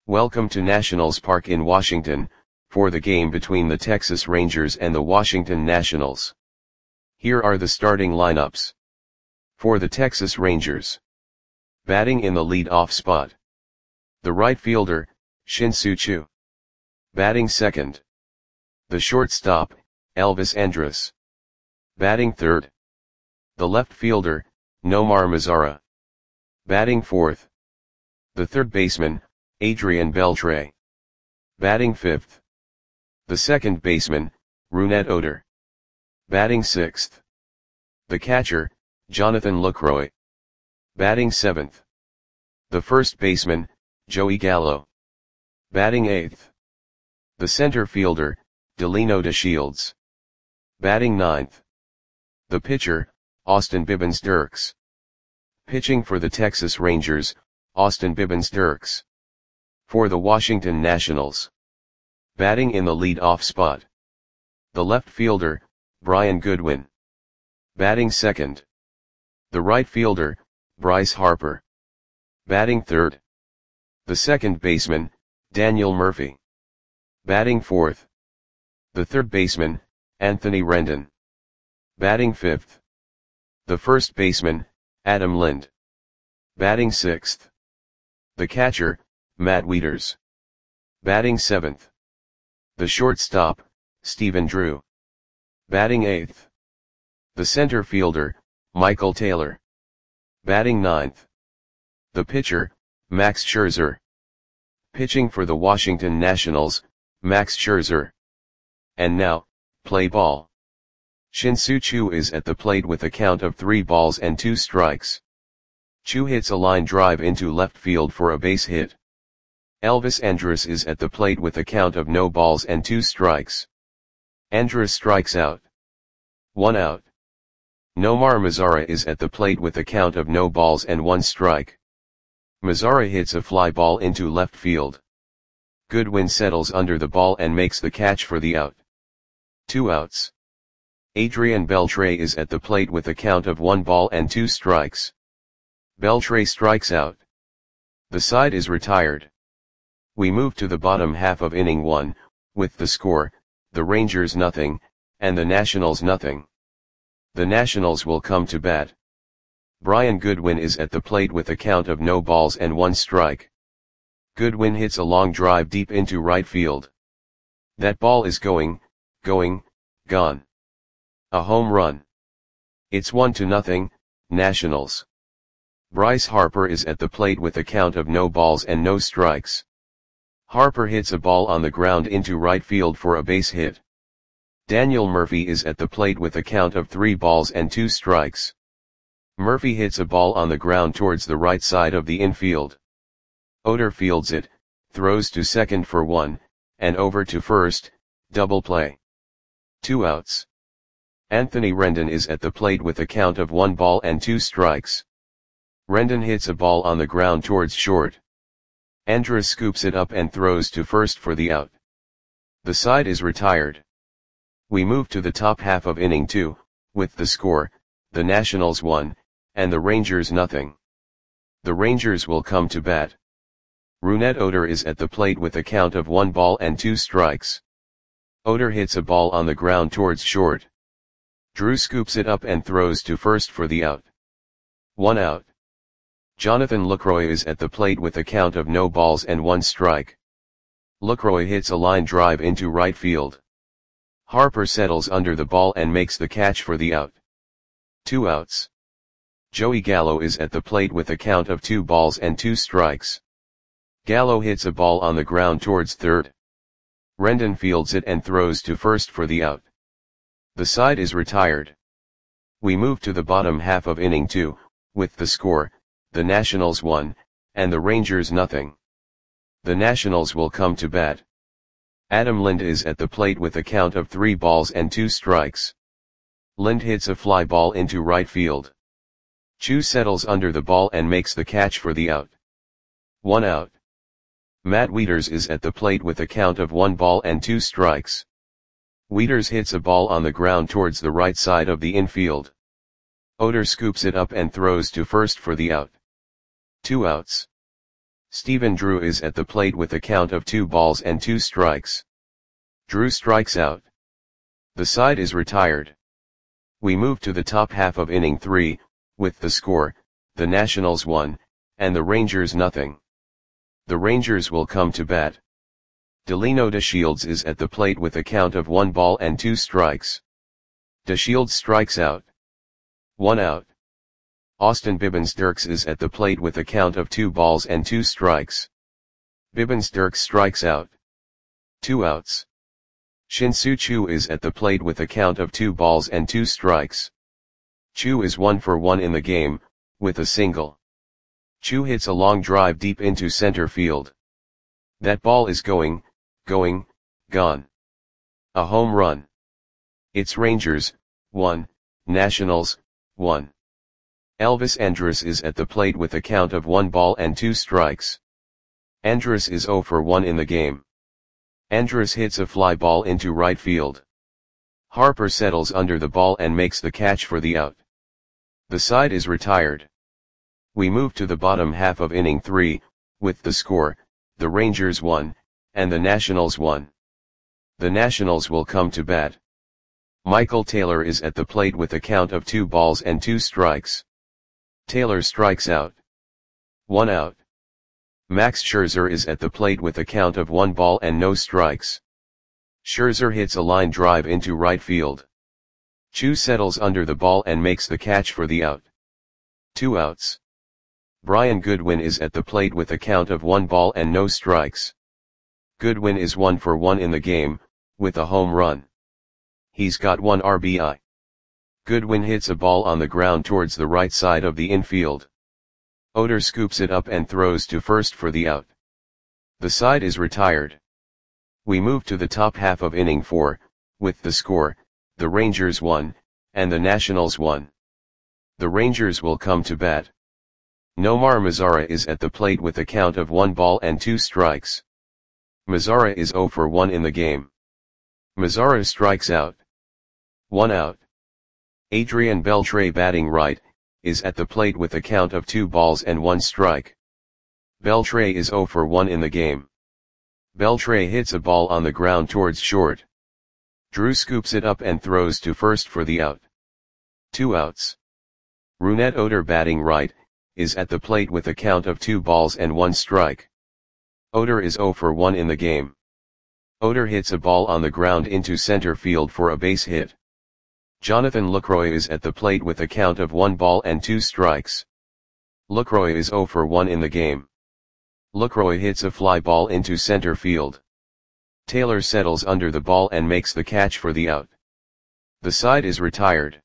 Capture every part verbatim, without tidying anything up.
Welcome to Nationals Park in Washington, for the game between the Texas Rangers and the Washington Nationals. Here are the starting lineups. For the Texas Rangers. Batting in the lead-off spot. The right fielder, Shin-Soo Choo. Batting second. The shortstop, Elvis Andrus. Batting third. The left fielder, Nomar Mazara. Batting fourth. The third baseman, Adrian Beltre. Batting fifth. The second baseman, Rougned Odor. Batting sixth. The catcher, Jonathan Lucroy. Batting seventh. The first baseman, Joey Gallo. Batting eighth. The center fielder, Delino DeShields. Batting ninth. The pitcher, Austin Bibbins Dirks. Pitching for the Texas Rangers, Austin Bibbins Dirks. For the Washington Nationals. Batting in the lead-off spot. The left fielder, Brian Goodwin. Batting second. The right fielder, Bryce Harper. Batting third. The second baseman, Daniel Murphy. Batting fourth. The third baseman, Anthony Rendon. Batting fifth. The first baseman, Adam Lind. Batting sixth. The catcher, Matt Wieters. Batting seventh. The shortstop, Stephen Drew. Batting eighth. The center fielder, Michael Taylor. Batting ninth. The pitcher, Max Scherzer. Pitching for the Washington Nationals, Max Scherzer. And now, play ball. Shin-Soo Choo is at the plate with a count of three balls and two strikes. Choo hits a line drive into left field for a base hit. Elvis Andrus is at the plate with a count of no balls and two strikes. Andrus strikes out. One out. Nomar Mazara is at the plate with a count of no balls and one strike. Mazara hits a fly ball into left field. Goodwin settles under the ball and makes the catch for the out. Two outs. Adrian Beltre is at the plate with a count of one ball and two strikes. Beltre strikes out. The side is retired. We move to the bottom half of inning one, with the score, the Rangers nothing, and the Nationals nothing. The Nationals will come to bat. Brian Goodwin is at the plate with a count of no balls and one strike. Goodwin hits a long drive deep into right field. That ball is going, going, gone. A home run. It's one to nothing, Nationals. Bryce Harper is at the plate with a count of no balls and no strikes. Harper hits a ball on the ground into right field for a base hit. Daniel Murphy is at the plate with a count of three balls and two strikes. Murphy hits a ball on the ground towards the right side of the infield. Odor fields it, throws to second for one, and over to first, double play. Two outs. Anthony Rendon is at the plate with a count of one ball and two strikes. Rendon hits a ball on the ground towards short. Andrus scoops it up and throws to first for the out. The side is retired. We move to the top half of inning two, with the score, the Nationals one, and the Rangers nothing. The Rangers will come to bat. Rougned Odor is at the plate with a count of one ball and two strikes. Odor hits a ball on the ground towards short. Drew scoops it up and throws to first for the out. One out. Jonathan Lucroy is at the plate with a count of no balls and one strike. Lucroy hits a line drive into right field. Harper settles under the ball and makes the catch for the out. Two outs. Joey Gallo is at the plate with a count of two balls and two strikes. Gallo hits a ball on the ground towards third. Rendon fields it and throws to first for the out. The side is retired. We move to the bottom half of inning two, with the score, the Nationals one, and the Rangers nothing. The Nationals will come to bat. Adam Lind is at the plate with a count of three balls and two strikes. Lind hits a fly ball into right field. Choo settles under the ball and makes the catch for the out. One out. Matt Wieters is at the plate with a count of one ball and two strikes. Wieters hits a ball on the ground towards the right side of the infield. Odor scoops it up and throws to first for the out. Two outs. Stephen Drew is at the plate with a count of two balls and two strikes. Drew strikes out. The side is retired. We move to the top half of inning three, with the score, the Nationals one, and the Rangers nothing. The Rangers will come to bat. Delino DeShields is at the plate with a count of one ball and two strikes. DeShields strikes out. One out. Austin Bibbins Dirks is at the plate with a count of two balls and two strikes. Bibbins Dirks strikes out. Two outs. Shin-Soo Choo is at the plate with a count of two balls and two strikes. Choo is one for one in the game, with a single. Choo hits a long drive deep into center field. That ball is going, going, gone. A home run. It's Rangers, one, Nationals, one. Elvis Andrus is at the plate with a count of one ball and two strikes. Andrus is zero for one in the game. Andrus hits a fly ball into right field. Harper settles under the ball and makes the catch for the out. The side is retired. We move to the bottom half of inning three, with the score, the Rangers one, and the Nationals one. The Nationals will come to bat. Michael Taylor is at the plate with a count of two balls and two strikes. Taylor strikes out. One out. Max Scherzer is at the plate with a count of one ball and no strikes. Scherzer hits a line drive into right field. Choo settles under the ball and makes the catch for the out. Two outs. Brian Goodwin is at the plate with a count of one ball and no strikes. Goodwin is one for one in the game, with a home run. He's got one R B I. Goodwin hits a ball on the ground towards the right side of the infield. Oder scoops it up and throws to first for the out. The side is retired. We move to the top half of inning four, with the score, the Rangers one, and the Nationals one. The Rangers will come to bat. Nomar Mazara is at the plate with a count of one ball and two strikes. Mazara is zero for one in the game. Mazara strikes out. One out. Adrian Beltre batting right, is at the plate with a count of two balls and one strike. Beltre is zero for one in the game. Beltre hits a ball on the ground towards short. Drew scoops it up and throws to first for the out. Two outs. Rougned Odor batting right, is at the plate with a count of two balls and one strike. Odor is zero for one in the game. Odor hits a ball on the ground into center field for a base hit. Jonathan Lucroy is at the plate with a count of one ball and two strikes. Lucroy is zero for one in the game. Lucroy hits a fly ball into center field. Taylor settles under the ball and makes the catch for the out. The side is retired.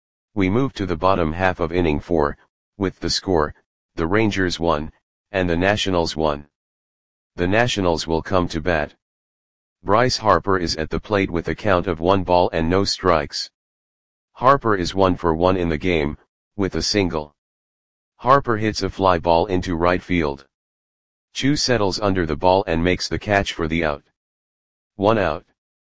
We move to the bottom half of inning four, with the score, the Rangers one, and the Nationals one. The Nationals will come to bat. Bryce Harper is at the plate with a count of one ball and no strikes. Harper is one for one in the game, with a single. Harper hits a fly ball into right field. Choo settles under the ball and makes the catch for the out. One out.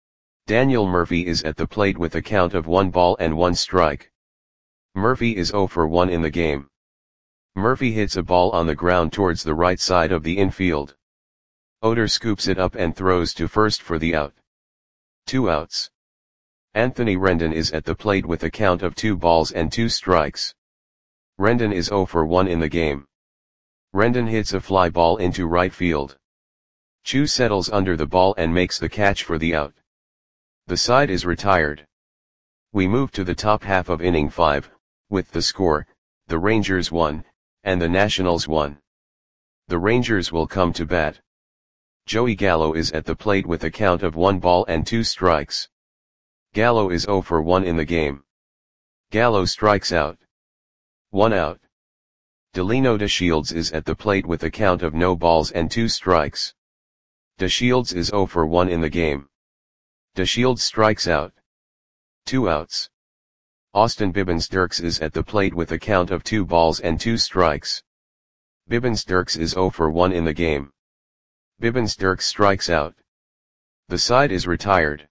Daniel Murphy is at the plate with a count of one ball and one strike. Murphy is zero for one in the game. Murphy hits a ball on the ground towards the right side of the infield. Oder scoops it up and throws to first for the out. Two outs. Anthony Rendon is at the plate with a count of two balls and two strikes. Rendon is zero for one in the game. Rendon hits a fly ball into right field. Choo settles under the ball and makes the catch for the out. The side is retired. We move to the top half of inning five, with the score, the Rangers one, and the Nationals one. The Rangers will come to bat. Joey Gallo is at the plate with a count of one ball and two strikes. Gallo is zero for one in the game. Gallo strikes out. One out. Delino DeShields is at the plate with a count of no balls and two strikes. DeShields is zero for one in the game. DeShields strikes out. Two outs. Austin Bibbins Dirks is at the plate with a count of two balls and two strikes. Bibbins Dirks is zero for one in the game. Bibbins Dirks strikes out. The side is retired.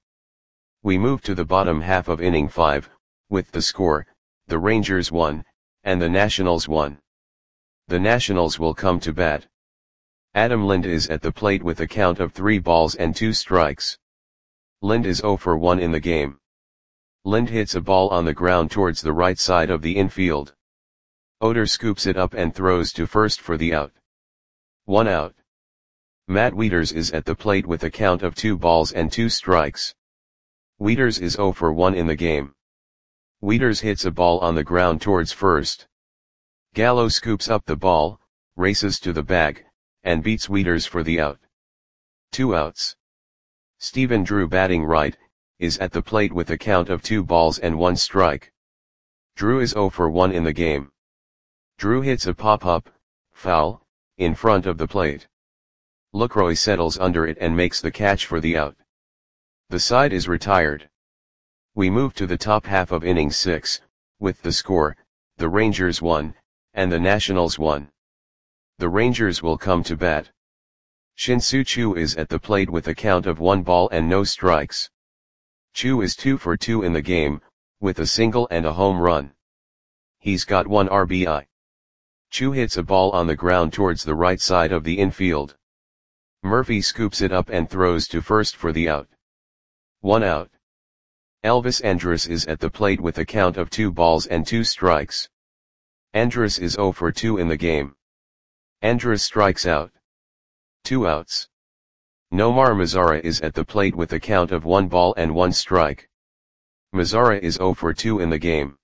We move to the bottom half of inning five, with the score, the Rangers one, and the Nationals one. The Nationals will come to bat. Adam Lind is at the plate with a count of three balls and two strikes. Lind is zero for one in the game. Lind hits a ball on the ground towards the right side of the infield. Oder scoops it up and throws to first for the out. One out. Matt Wieters is at the plate with a count of two balls and two strikes. Wieters is zero for one in the game. Wieters hits a ball on the ground towards first. Gallo scoops up the ball, races to the bag, and beats Wieters for the out. Two outs. Stephen Drew, batting right, is at the plate with a count of two balls and one strike. Drew is zero for one in the game. Drew hits a pop-up, foul, in front of the plate. Lucroy settles under it and makes the catch for the out. The side is retired. We move to the top half of inning six, with the score, the Rangers won, and the Nationals won. The Rangers will come to bat. Shin-Soo Choo is at the plate with a count of one ball and no strikes. Choo is two for two in the game, with a single and a home run. He's got one R B I. Choo hits a ball on the ground towards the right side of the infield. Murphy scoops it up and throws to first for the out. One out. Elvis Andrus is at the plate with a count of two balls and two strikes. Andrus is zero for two in the game. Andrus strikes out. Two outs. Nomar Mazara is at the plate with a count of one ball and one strike. Mazara is zero for two in the game.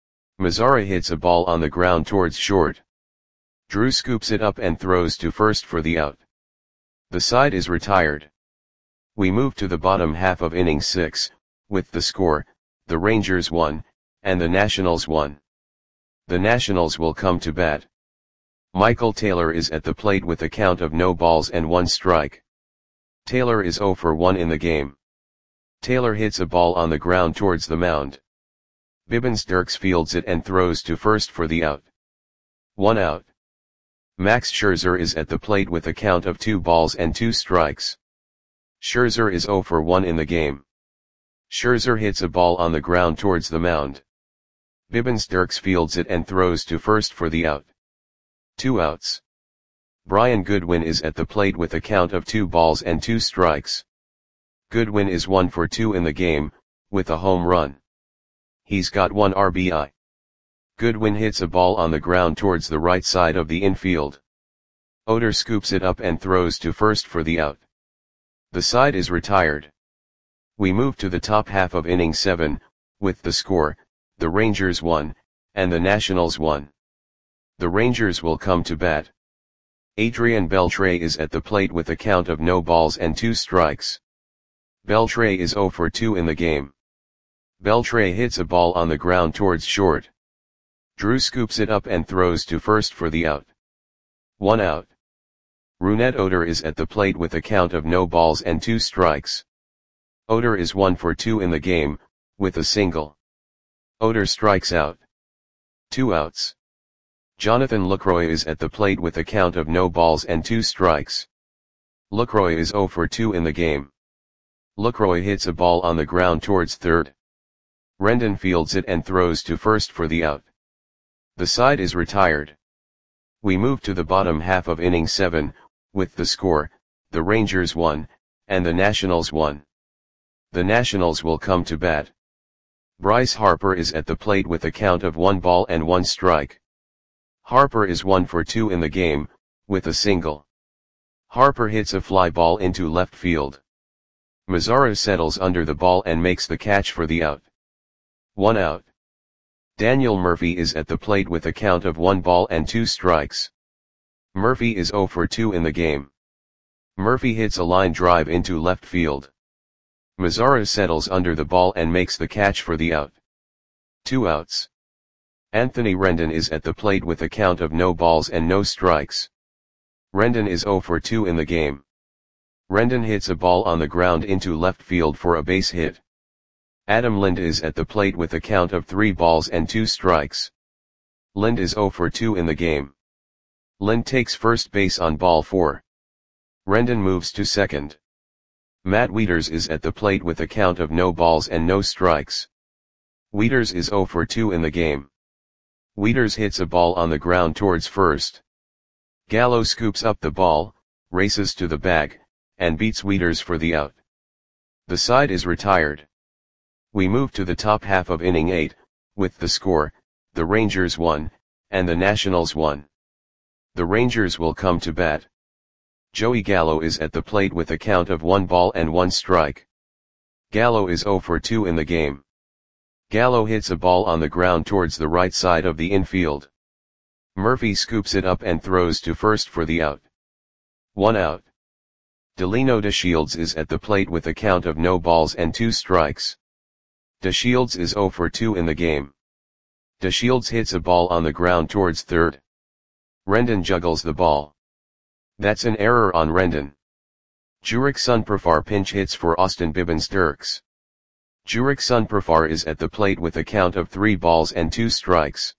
Mazara hits a ball on the ground towards short. Drew scoops it up and throws to first for the out. The side is retired. We move to the bottom half of inning six, with the score, the Rangers won, and the Nationals won. The Nationals will come to bat. Michael Taylor is at the plate with a count of no balls and one strike. Taylor is zero for one in the game. Taylor hits a ball on the ground towards the mound. Bibbins Dirks fields it and throws to first for the out. One out. Max Scherzer is at the plate with a count of two balls and two strikes. Scherzer is zero for one in the game. Scherzer hits a ball on the ground towards the mound. Bibbins Dirks fields it and throws to first for the out. Two outs. Brian Goodwin is at the plate with a count of two balls and two strikes. Goodwin is one for two in the game, with a home run. He's got one R B I. Goodwin hits a ball on the ground towards the right side of the infield. Oder scoops it up and throws to first for the out. The side is retired. We move to the top half of inning seven, with the score, the Rangers won, and the Nationals won. The Rangers will come to bat. Adrian Beltre is at the plate with a count of no balls and two strikes. Beltre is zero for two in the game. Beltre hits a ball on the ground towards short. Drew scoops it up and throws to first for the out. One out. Rougned Odor is at the plate with a count of no balls and two strikes. Odor is one for two in the game, with a single. Odor strikes out. Two outs. Jonathan Lucroy is at the plate with a count of no balls and two strikes. Lucroy is zero for two in the game. Lucroy hits a ball on the ground towards third. Rendon fields it and throws to first for the out. The side is retired. We move to the bottom half of inning seven, with the score, the Rangers won, and the Nationals won. The Nationals will come to bat. Bryce Harper is at the plate with a count of one ball and one strike. Harper is one for two in the game, with a single. Harper hits a fly ball into left field. Mazara settles under the ball and makes the catch for the out. One out. Daniel Murphy is at the plate with a count of one ball and two strikes. Murphy is zero for two in the game. Murphy hits a line drive into left field. Mazara settles under the ball and makes the catch for the out. Two outs. Anthony Rendon is at the plate with a count of no balls and no strikes. Rendon is zero for two in the game. Rendon hits a ball on the ground into left field for a base hit. Adam Lind is at the plate with a count of three balls and two strikes. Lind is zero for two in the game. Lind takes first base on ball four. Rendon moves to second. Matt Wieters is at the plate with a count of no balls and no strikes. Wieters is zero for two in the game. Wieters hits a ball on the ground towards first. Gallo scoops up the ball, races to the bag, and beats Wieters for the out. The side is retired. We move to the top half of inning eight, with the score, the Rangers won, and the Nationals won. The Rangers will come to bat. Joey Gallo is at the plate with a count of one ball and one strike. Gallo is oh for two in the game. Gallo hits a ball on the ground towards the right side of the infield. Murphy scoops it up and throws to first for the out. One out. Delino DeShields is at the plate with a count of no balls and two strikes. DeShields is oh for two in the game. DeShields hits a ball on the ground towards third. Rendon juggles the ball. That's an error on Rendon. Jurickson Profar pinch hits for Austin Bibbins Dirks. Jurickson Profar is at the plate with a count of three balls and two strikes.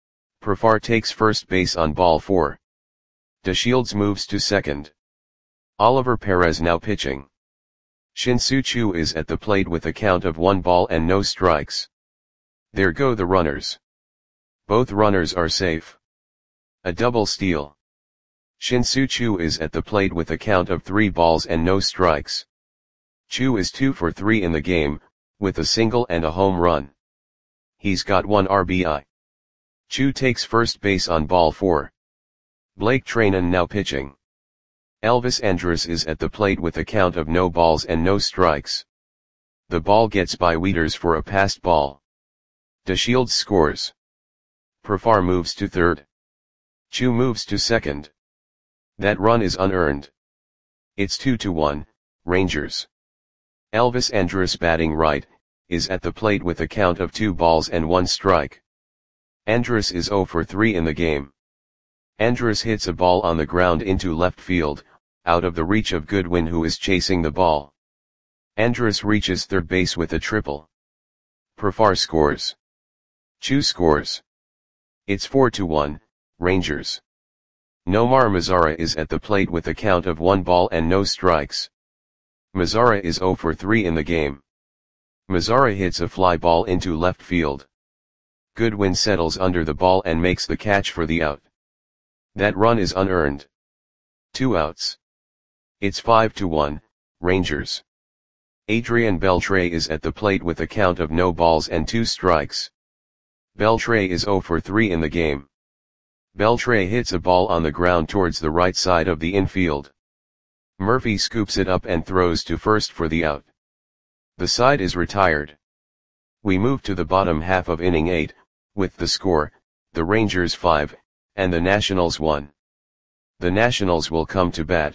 Profar takes first base on ball four. DeShields moves to second. Oliver Perez now pitching. Shin-Soo Choo is at the plate with a count of one ball and no strikes. There go the runners. Both runners are safe. A double steal. Shin-Soo Choo is at the plate with a count of three balls and no strikes. Choo is two for three in the game, with a single and a home run. He's got one R B I. Choo takes first base on ball four. Blake Treinen now pitching. Elvis Andrus is at the plate with a count of no balls and no strikes. The ball gets by Wieters for a passed ball. DeShields scores. Profar moves to third. Choo moves to second. That run is unearned. It's two to one, Rangers. Elvis Andrus batting right, is at the plate with a count of two balls and one strike. Andrus is oh for three in the game. Andrus hits a ball on the ground into left field, out of the reach of Goodwin who is chasing the ball. Andrus reaches third base with a triple. Profar scores. Choo scores. It's four to one, Rangers. Nomar Mazara is at the plate with a count of one ball and no strikes. Mazara is oh for three in the game. Mazara hits a fly ball into left field. Goodwin settles under the ball and makes the catch for the out. That run is unearned. Two outs. It's five to one, Rangers. Adrian Beltre is at the plate with a count of no balls and two strikes. Beltre is oh for three in the game. Beltre hits a ball on the ground towards the right side of the infield. Murphy scoops it up and throws to first for the out. The side is retired. We move to the bottom half of inning eight, with the score, the Rangers five, and the Nationals one. The Nationals will come to bat.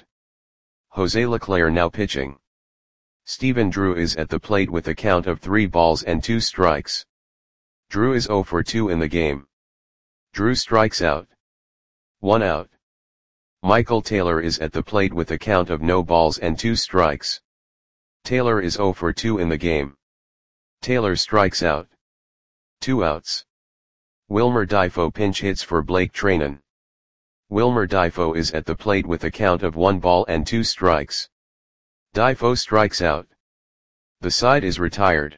Jose Leclerc now pitching. Stephen Drew is at the plate with a count of three balls and two strikes. Drew is oh for two in the game. Drew strikes out. One out. Michael Taylor is at the plate with a count of no balls and two strikes. Taylor is oh for two in the game. Taylor strikes out. Two outs. Wilmer Difo pinch hits for Blake Treinen. Wilmer Difo is at the plate with a count of one ball and two strikes. Difo strikes out. The side is retired.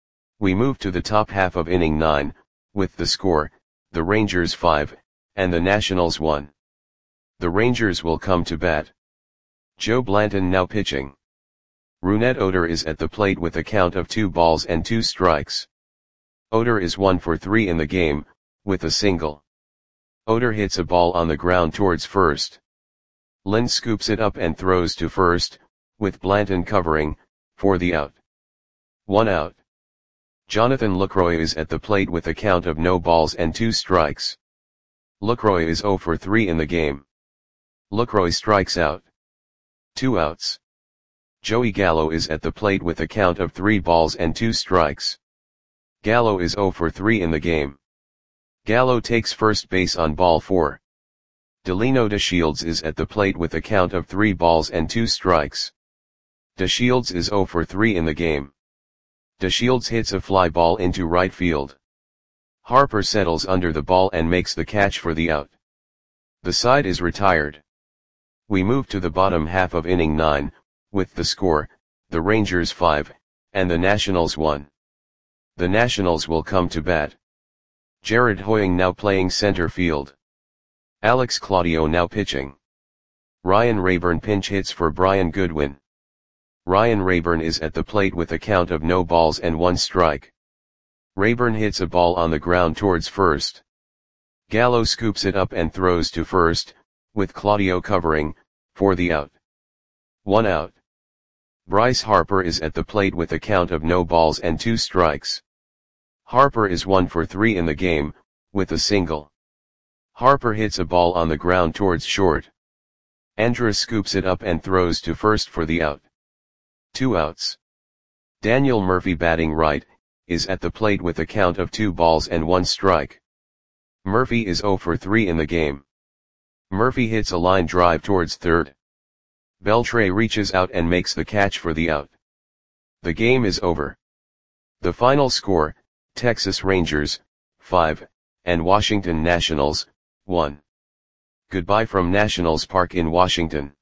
We move to the top half of inning nine, with the score, the Rangers five, and the Nationals one. The Rangers will come to bat. Joe Blanton now pitching. Rougned Odor is at the plate with a count of two balls and two strikes. Odor is one for three in the game, with a single. Odor hits a ball on the ground towards first. Lynn scoops it up and throws to first, with Blanton covering, for the out. One out. Jonathan Lucroy is at the plate with a count of no balls and two strikes. Lucroy is oh for three in the game. Lucroy strikes out. Two outs. Joey Gallo is at the plate with a count of three balls and two strikes. Gallo is oh for three in the game. Gallo takes first base on ball four. Delino DeShields is at the plate with a count of three balls and two strikes. DeShields is oh for three in the game. DeShields hits a fly ball into right field. Harper settles under the ball and makes the catch for the out. The side is retired. We move to the bottom half of inning nine, with the score, the Rangers five, and the Nationals one. The Nationals will come to bat. Jared Hoying now playing center field. Alex Claudio now pitching. Ryan Rayburn pinch hits for Brian Goodwin. Ryan Rayburn is at the plate with a count of no balls and one strike. Rayburn hits a ball on the ground towards first. Gallo scoops it up and throws to first, with Claudio covering, for the out. One out. Bryce Harper is at the plate with a count of no balls and two strikes. Harper is one for three in the game, with a single. Harper hits a ball on the ground towards short. Andrus scoops it up and throws to first for the out. Two outs. Daniel Murphy, batting right, is at the plate with a count of two balls and one strike. Murphy is zero for three in the game. Murphy hits a line drive towards third. Beltre reaches out and makes the catch for the out. The game is over. The final score, Texas Rangers, five, and Washington Nationals, one. Goodbye from Nationals Park in Washington.